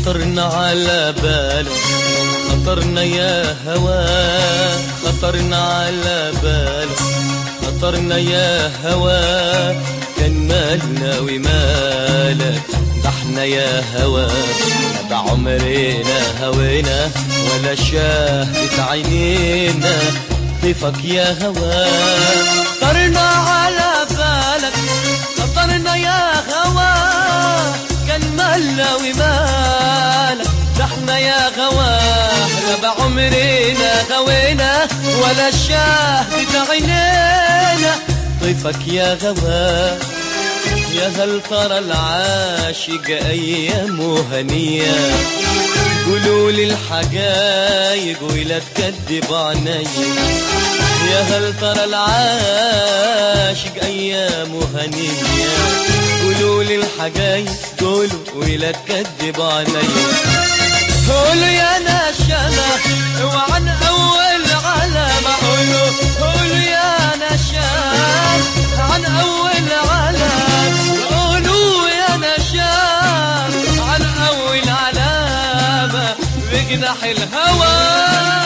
خطرنا على بالك، خطرنا يا هوا، خطرنا على بالك، خطرنا يا هوا، كان مالنا ومالك، ده احنا يا هوا، ده عمرنا هوينا ولا شاهدت عينينا طيفك يا هوا. خطرنا على بالك، خطرنا يا هوا، كان مالنا ومالك، ده احنا يا غوا، لا بعمرنا غوينا ولا شاهدت عينينا طيفك يا غوا. يا هل ترى العاشق ايامه هنيه، قولوا لي الحقايق ولا تكذب عيني. يا هل ترى العاشق ايامه هنيه، قولوا لي الحقايق، قولوا ولا تكذب عيني. قولوا يا نشامة وعن اول علامة، قولوا يا نشام عن اول علامة، قولوا يا نشام عن اول علامة بجناح الهوى.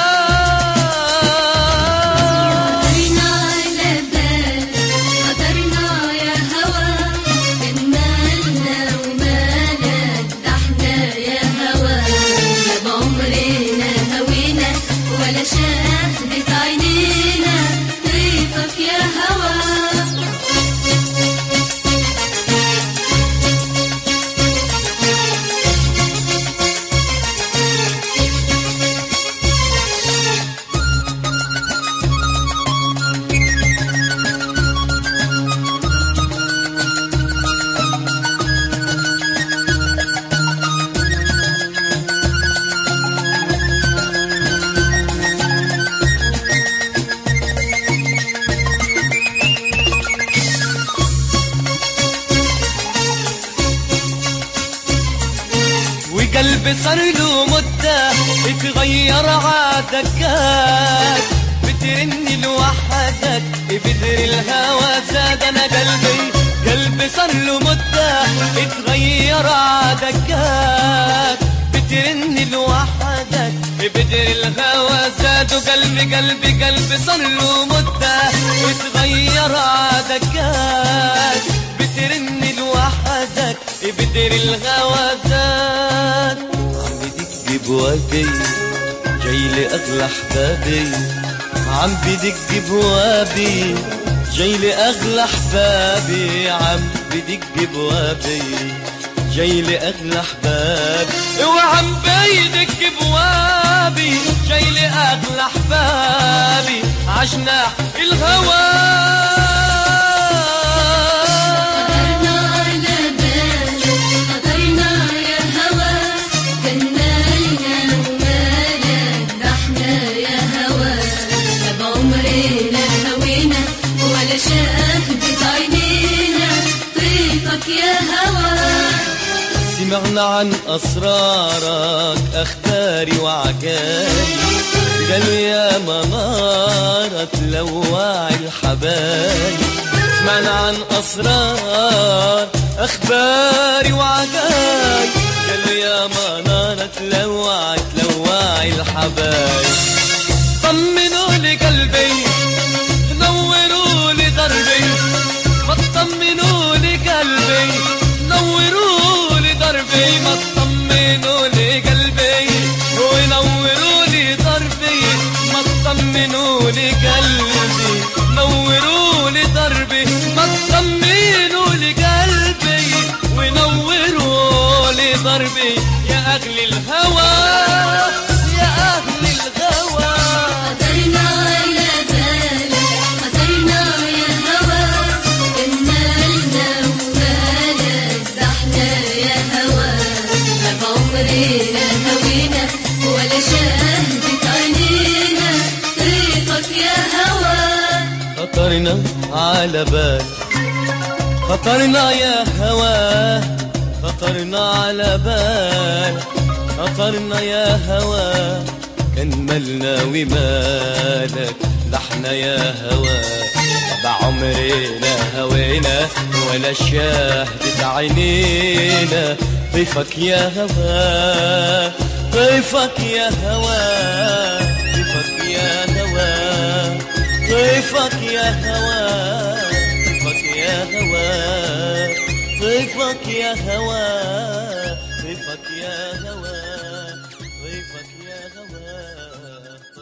شاهدت عينينا طيفك يا هوا. قلبي صار له مدة اتغير عادكات، بترني لوحدك بدر الهوى زاد. انا قلبي صار له مدة اتغير عادكات، بترني لوحدك بدر الهوى زاد. قلبي صار له مدة اتغير عادكات، بترني لوحدك بدر الهوى زاد. عم بدق بوابي جاي لأغلى أحبابي، عم بدق بوابي جاي لأغلى أحبابي، عم بدق بوابي جاي لأغلى أحبابي، وعم بدق بوابي جاي لأغلى أحبابي عشنا الهوى. شاهدت عينينا طيفك يا هوا. سمعنا عن أسرارك أخباري وعجايب، قالوا يا منارة تلوعي الحبايب. سمعنا عن أسرار أخباري وعجايب، قالوا يا منارة تلوعي الحبايب. طمنوا لي قلبي نوروا لي دربي، ما تطمنوا لي قلبي نوروا لي دربي، ما تطمنوا لي قلبي ونوروا لي دربي، ما تطمنوا لي قلبي نوروا لي دربي، ما تطمنوا لي قلبي ونوروا لي دربي. يا أغلى الهوى يا أغلى الهوى. قدرنا على بالك، قدرنا يا هوا، كان مالنا ومالك، ده احنا يا هوا، لا بعمرنا هوينا ولا شاهدت عينينا طيفك يا هوا. خطرنا على بالك، خطرنا يا هوا، خطرنا على بالك، خطرنا يا هوا، كان مالنا ومالك، ده احنا يا هوا، ده عمرنا هوينا ولا شاهدت عينينا ضيفك يا هوا ضيفك يا هوا ضيفك يا هوا ضيفك يا هوا ضيفك يا هوا ضيفك يا هوا ضيفك يا هوا ضيفك يا هوا